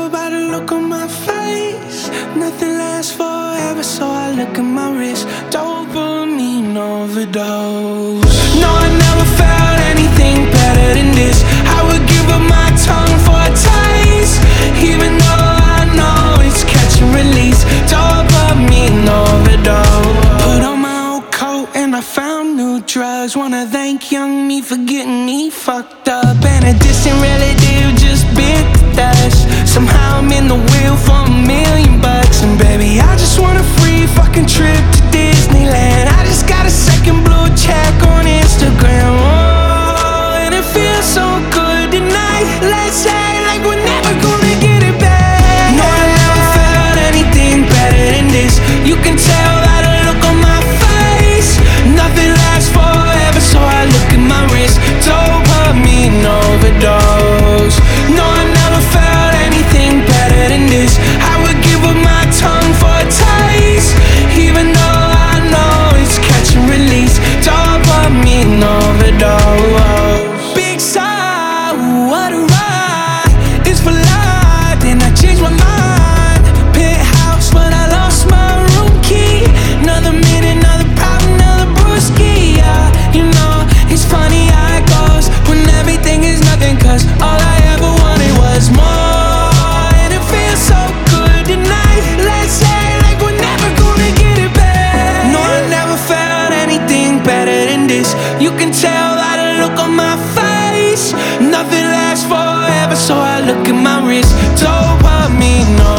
tell by the look on my face. Nothing lasts forever, so I look at my wrist. Dopamine overdose. No, I never felt anything better than this. I would give up my tongue for a taste, even though I know it's catch and release. Dopamine overdose. Put on my old coat and I found new drugs. Wanna thank young me for getting me fucked up. And a distant relative just bit the dust. Somehow I'm in the wheel for $1,000,000. And baby, I just want a free fucking trip to Disneyland. I just got a second blue check on Instagram. Oh, and it feels so good tonight. Let's say like we're never gonna get it back. No, I never felt anything better than this. You can tell by the look on my face. Nothing lasts forever, so I look at my wrist. Dopamine overdose. No, I never felt anything better than this. I would give up my tongue for a taste, even though I know it's catch and release. Dopamine overdose. Big sigh, what a ride. It's for life, then I changed my mind. Penthouse, but I lost my room key. Another minute, another problem, another brewski. Yeah, you know, it's funny how it goes when everything is nothing, cause all I ever wanted was more. And it feels so good tonight. Let's say like we're never gonna get it back. No, I never felt anything better than this. You can tell by the look on my face. Nothing lasts forever, so I look at my wrist. Dopamine